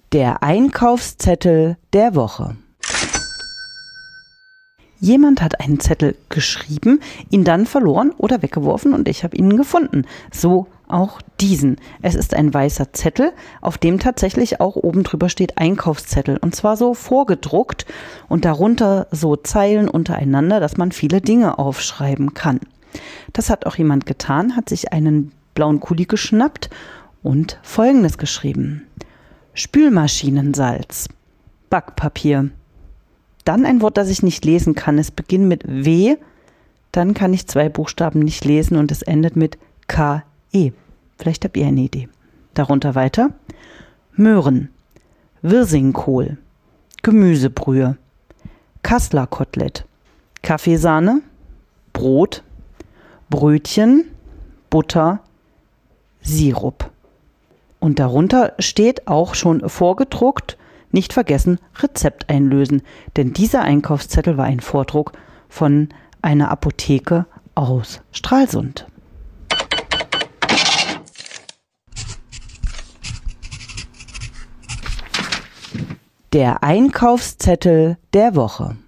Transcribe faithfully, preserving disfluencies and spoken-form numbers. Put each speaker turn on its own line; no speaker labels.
Der Einkaufszettel der Woche. Jemand hat einen Zettel geschrieben, ihn dann verloren oder weggeworfen und ich habe ihn gefunden. So auch diesen. Es ist ein weißer Zettel, auf dem tatsächlich auch oben drüber steht Einkaufszettel. Und zwar so vorgedruckt und darunter so Zeilen untereinander, dass man viele Dinge aufschreiben kann. Das hat auch jemand getan, hat sich einen blauen Kuli geschnappt und Folgendes geschrieben. Spülmaschinensalz, Backpapier. Dann ein Wort, das ich nicht lesen kann. Es beginnt mit W, dann kann ich zwei Buchstaben nicht lesen und es endet mit K E. Vielleicht habt ihr eine Idee. Darunter weiter. Möhren, Wirsingkohl, Gemüsebrühe, Kassler Kotelett, Kaffeesahne, Brot, Brötchen, Butter, Sirup. Und darunter steht auch schon vorgedruckt, nicht vergessen, Rezept einlösen. Denn dieser Einkaufszettel war ein Vordruck von einer Apotheke aus Stralsund. Der Einkaufszettel der Woche.